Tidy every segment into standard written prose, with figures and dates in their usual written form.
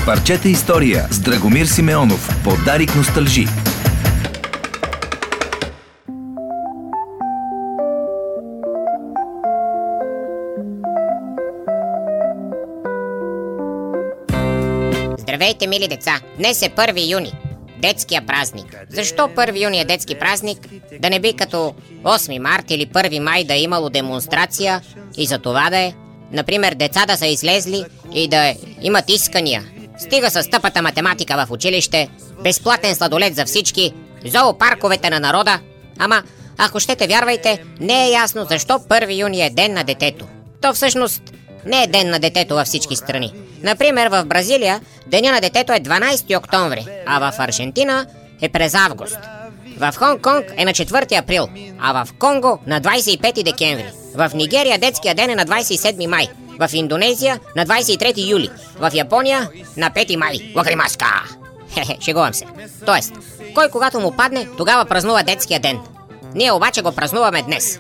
Парчета история с Драгомир Симеонов. Подарик носталжи. Здравейте, мили деца! Днес е 1 юни. Детския празник. Защо 1 юни е детски празник? Да не би като 8 март или 1 май да е имало демонстрация и за това да е. Например, деца да са излезли и да имат искания. Стига с тъпата математика в училище, безплатен сладолед за всички, зоопарковете на народа. Ама, ако щете вярвайте, не е ясно защо 1 юни е ден на детето. То всъщност не е ден на детето във всички страни. Например, в Бразилия деня на детето е 12 октомври, а в Аржентина е през август. В Хонг-Конг е на 4 април, а в Конго на 25 декември. В Нигерия детския ден е на 27 май. В Индонезия на 23 юли. В Япония на 5 май. Лакримаска! Хе-хе, шегувам се. Тоест, кой когато му падне, тогава празнува детския ден. Ние обаче го празнуваме днес.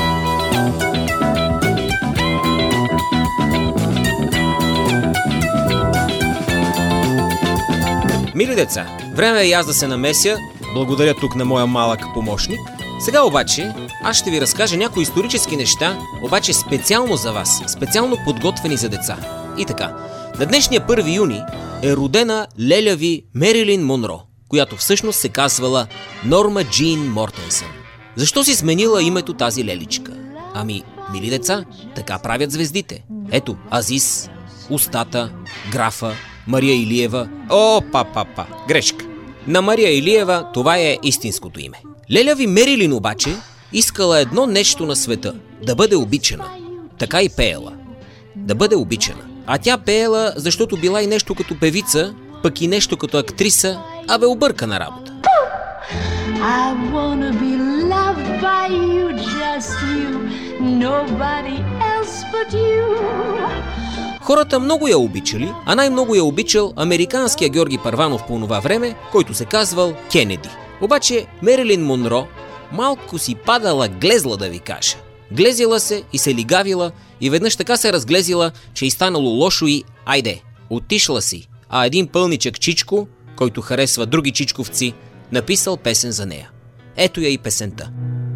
Мили деца, време е и аз да се намеся. Благодаря тук на моя малък помощник. Сега обаче аз ще ви разкажа някои исторически неща, обаче специално за вас, специално подготвени за деца. И така, на днешния 1 юни е родена леля ви Мерилин Монро, която всъщност се казвала Норма Джин Мортенсън. Защо си сменила името тази леличка? Ами, мили деца, така правят звездите. Ето, Азис, Устата, Графа, Мария Илиева. Грешка. На Мария Илиева това е истинското име. Леля ви Мерилин обаче искала едно нещо на света – да бъде обичана. Така и пеела. Да бъде обичана. А тя пеела, защото била и нещо като певица, пък и нещо като актриса, объркана работа. I wanna be loved by you, just you, nobody else but you. Хората много я обичали, а най-много я обичал американския Георги Първанов по онова време, който се казвал Кенеди. Обаче Мерилин Монро малко си падала глезла, да ви кажа. Глезила се и се лигавила и веднъж така се разглезила, че и станало лошо и айде, отишла си. А един пълничък чичко, който харесва други чичковци, написал песен за нея. Ето я и песента.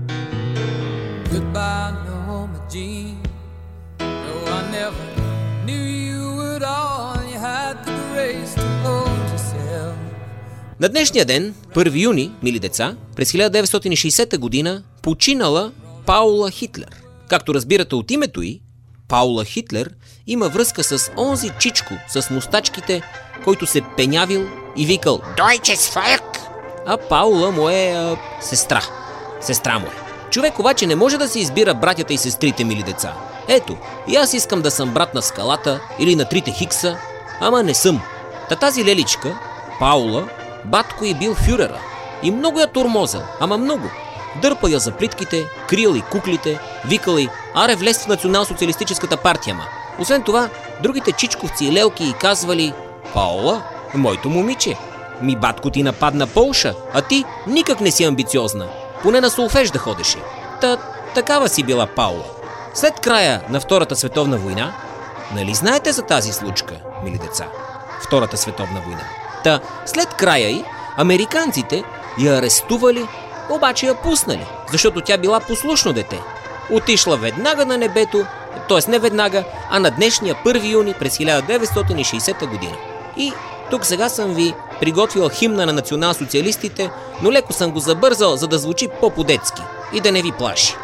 Goodbye, Norma Jean. No, I never knew you at all. You had the grace to hold yourself. На днешния ден, 1 юни, мили деца, през 1960 година починала Паула Хитлер. Както разбирате от името й, Паула Хитлер има връзка с онзи чичко с мустачките, който се пенявил и викал Deutsches Volk. А Паула му е сестра. Сестра му е. Човек обаче не може да си избира братята и сестрите, мили деца. Ето, и аз искам да съм брат на Скалата или на Трите Хикса, ама не съм. Та тази леличка, Паула, батко й бил фюрера. И много я тормозел, ама много. Дърпал я за плитките, крил и куклите, викал и аре влез в национал-социалистическата партия, ма. Освен това, другите чичковци и лелки й казвали Паула, моето момиче, ми батко ти нападна Полша, а ти никак не си амбициозна. Поне на солфеж да ходеше. Такава си била Паула. След края на Втората световна война, нали знаете за тази случка, мили деца? Втората световна война. След края й, американците я арестували, обаче я пуснали, защото тя била послушно дете. Отишла веднага на небето, т.е. не веднага, а на днешния 1 юни през 1960 година. И тук сега съм ви приготвил химна на национал-социалистите, но леко съм го забързал, за да звучи по-по-детски и да не ви плаши.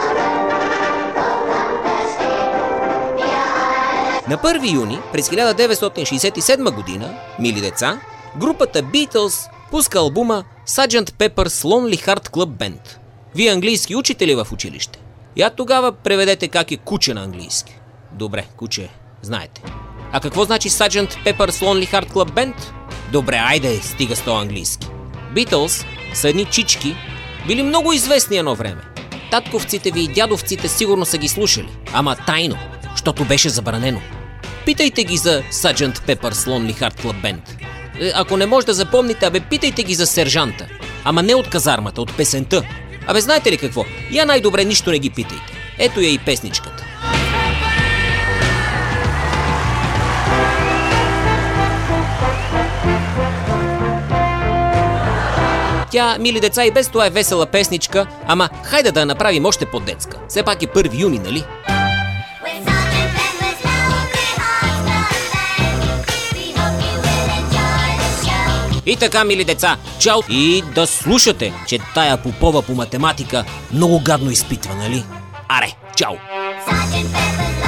На 1 юни през 1967 година, мили деца, групата Beatles пуска албума Sgt. Pepper's Lonely Heart Club Band. Вие английски учите ли в училище? Я тогава преведете как е куче на английски. Добре, куче, знаете. А какво значи Sgt. Pepper's Lonely Heart Club Band? Добре, айде, стига с това английски. Beatles са едни чички, били много известни едно време. Татковците ви и дядовците сигурно са ги слушали, ама тайно, защото беше забранено. Питайте ги за Sgt. Pepper's Lonely Heart Club Band. Ако не може да запомните, питайте ги за сержанта. Ама не от казармата, от песента. Знаете ли какво? Я най-добре нищо не ги питайте. Ето я и песничката. Тя, мили деца, и без това е весела песничка, ама хайде да я направим още по-детска. Все пак е 1 юни, нали? И така, мили деца, чао! И да слушате, че тая Попова по математика много гадно изпитва, нали? Аре, чао!